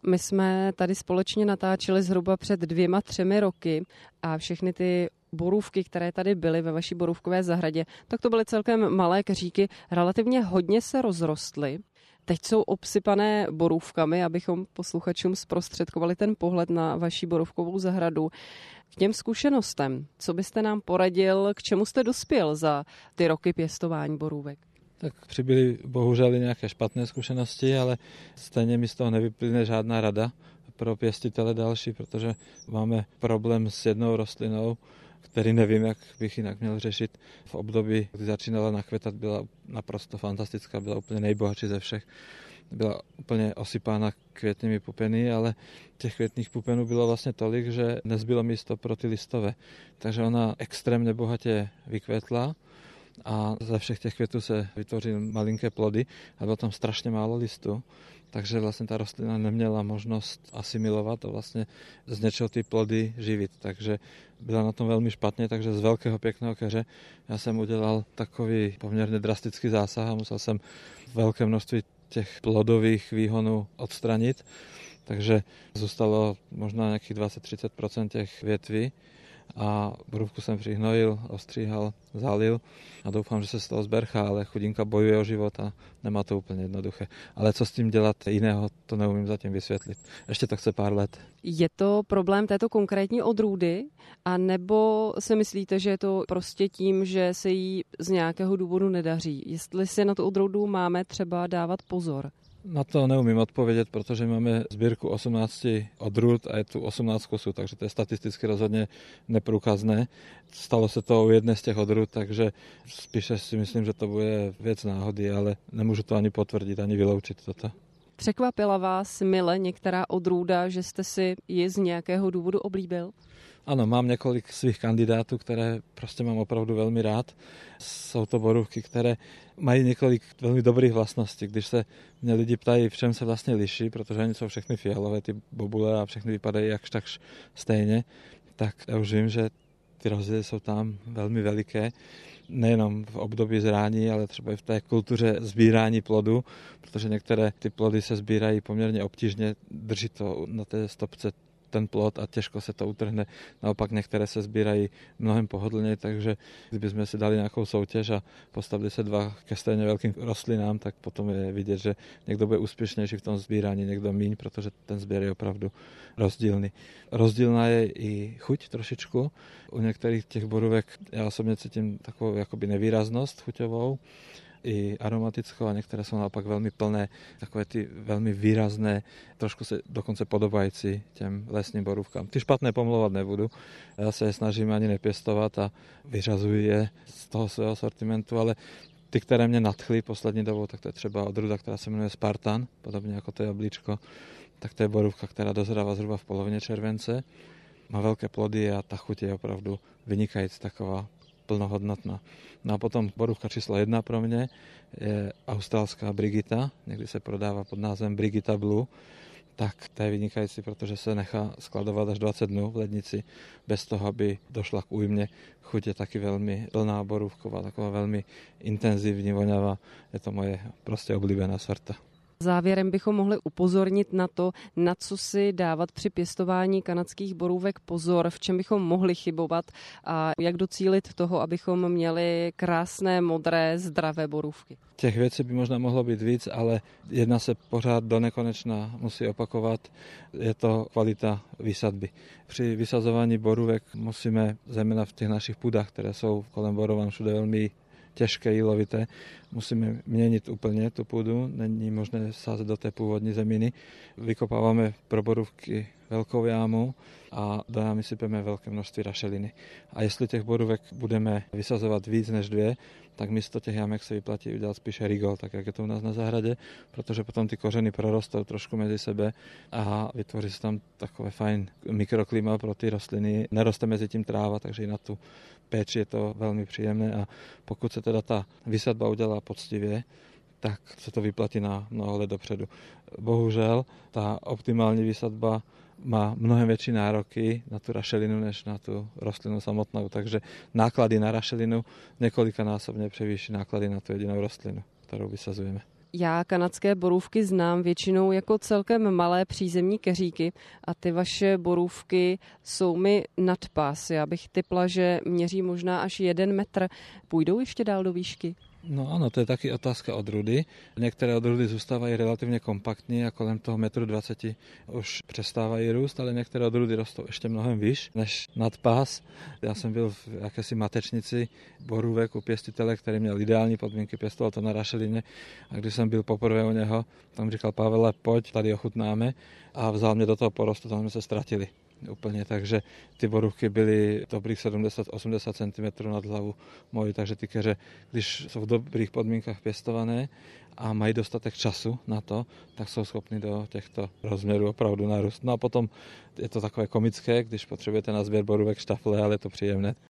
My jsme tady společně natáčeli zhruba před 2-3 roky a všechny ty borůvky, které tady byly ve vaší borůvkové zahradě, tak to byly celkem malé keříky, relativně hodně se rozrostly. Teď jsou obsypané borůvkami, abychom posluchačům zprostředkovali ten pohled na vaši borůvkovou zahradu. K těm zkušenostem, co byste nám poradil, k čemu jste dospěl za ty roky pěstování borůvek? Tak přibyly bohužel i nějaké špatné zkušenosti, ale stejně mi z toho nevyplyne žádná rada pro pěstitele další, protože máme problém s jednou rostlinou, který nevím, jak bych jinak měl řešit. V období, kdy začínala nakvětat, byla naprosto fantastická, byla úplně nejbohatší ze všech. Byla úplně osypána květnými pupeny, ale těch květných pupenů bylo vlastně tolik, že nezbylo místo pro ty listové. Takže ona extrémně bohatě vykvetla a ze všech těch květů se vytvořily malinké plody a bylo tam strašně málo listů. Takže vlastně ta rostlina neměla možnost asimilovat a vlastně z něčeho ty plody živit. Takže byla na tom velmi špatně, takže z velkého pěkného keře já jsem udělal takový poměrně drastický zásah a musel jsem velké množství těch plodových výhonů odstranit. Takže zůstalo možná nějakých 20-30% těch větví a borůvku jsem přihnojil, ostříhal, zalil a doufám, že se z toho zberchá, ale chudinka bojuje o život a nemá to úplně jednoduché. Ale co s tím dělat jiného, to neumím zatím vysvětlit. Ještě to chce pár let. Je to problém této konkrétní odrůdy, a nebo si myslíte, že je to prostě tím, že se jí z nějakého důvodu nedaří? Jestli si na tu odrůdu máme třeba dávat pozor? Na to neumím odpovědět, protože máme sbírku 18 odrůd a je tu 18 kusů, takže to je statisticky rozhodně neprůkazné. Stalo se to u jedné z těch odrůd, takže spíše si myslím, že to bude věc náhody, ale nemůžu to ani potvrdit, ani vyloučit toto. Překvapila vás mile některá odrůda, že jste si ji z nějakého důvodu oblíbil? Ano, mám několik svých kandidátů, které prostě mám opravdu velmi rád. Jsou to borůvky, které mají několik velmi dobrých vlastností. Když se mě lidi ptají, v čem se vlastně liší, protože oni jsou všechny fialové, ty bobule a všechny vypadají jakž takž stejně, tak já už vím, že ty rozdíly jsou tam velmi veliké. Nejenom v období zrání, ale třeba i v té kultuře sbírání plodu, protože některé ty plody se sbírají poměrně obtížně, drží to na té stopce ten plod a těžko se to utrhne. Naopak některé se sbírají mnohem pohodlněji, takže kdybychom si dali nějakou soutěž a postavili se dva ke stejně velkým rostlinám, tak potom je vidět, že někdo bude úspěšnější v tom sbírání, někdo míň, protože ten sběr je opravdu rozdílný. Rozdílná je i chuť trošičku. U některých těch borůvek já osobně cítím takovou jakoby nevýraznost chuťovou, i aromatickou a některé jsou naopak velmi plné, takové ty velmi výrazné, trošku se dokonce podobající těm lesním borůvkám. Ty špatné pomlouvat nebudu, já se je snažím ani nepěstovat a vyřazuji je z toho svého sortimentu, ale ty, které mě nadchly poslední dobou, tak to je třeba odrůda, která se jmenuje Spartan, podobně jako to jablíčko, tak to je borůvka, která dozrává zhruba v polovině července, má velké plody a ta chuť je opravdu vynikající, taková plnohodnotná. No a potom borůvka číslo 1 pro mě je australská Brigitta, někdy se prodává pod názvem Brigitta Blue, tak to je vynikající, protože se nechá skladovat až 20 dnů v lednici bez toho, aby došla k újmě. Chuť je taky velmi plná borůvková, taková velmi intenzivní, voňavá. Je to moje prostě oblíbená sorta. Závěrem bychom mohli upozornit na to, na co si dávat při pěstování kanadských borůvek pozor, v čem bychom mohli chybovat a jak docílit toho, abychom měli krásné, modré, zdravé borůvky. Těch věcí by možná mohlo být víc, ale jedna se pořád do nekonečna musí opakovat, je to kvalita výsadby. Při vysazování borůvek musíme, zejména v těch našich půdách, které jsou kolem Borovan všude velmi těžké, jílovité, musíme měnit úplně tu půdu, není možné sázet do té původní zeminy. Vykopáváme pro borůvky velkou jámu a do jámy sypeme velké množství rašeliny. A jestli těch borůvek budeme vysazovat víc než 2, tak místo těch jámek se vyplatí udělat spíše rigol, tak jak je to u nás na zahradě, protože potom ty kořeny prorostou trošku mezi sebe a vytvoří se tam takové fajn mikroklima pro ty rostliny. Neroste mezi tím tráva, takže i na tu péči je to velmi příjemné a pokud se teda ta vysadba udělá poctivě, tak se to vyplatí na mnoho let dopředu. Bohužel ta optimální výsadba má mnohem větší nároky na tu rašelinu než na tu rostlinu samotnou, takže náklady na rašelinu několikanásobně převýší náklady na tu jedinou rostlinu, kterou vysazujeme. Já kanadské borůvky znám většinou jako celkem malé přízemní keříky a ty vaše borůvky jsou mi nad pás. Já bych tipla, že měří možná až 1 metr. Půjdou ještě dál do výšky? No ano, to je taky otázka odrůdy. Některé odrůdy zůstávají relativně kompaktní a kolem toho 1,20 m už přestávají růst, ale některé odrůdy rostou ještě mnohem výš než nad pás. Já jsem byl v jakési matečnici borůvek u pěstitele, který měl ideální podmínky, pěstoval to na rašelině, a když jsem byl poprvé u něho, tam říkal: Pavele, pojď, tady ochutnáme, a vzal mě do toho porostu, tam jsme se ztratili úplně, takže ty borůvky byly dobrých 70-80 cm nad hlavu moji, takže ty keře, když jsou v dobrých podmínkách pěstované a mají dostatek času na to, tak jsou schopni do těchto rozměrů opravdu narůst. No a potom je to takové komické, když potřebujete na sběr borůvek štafle, ale je to příjemné.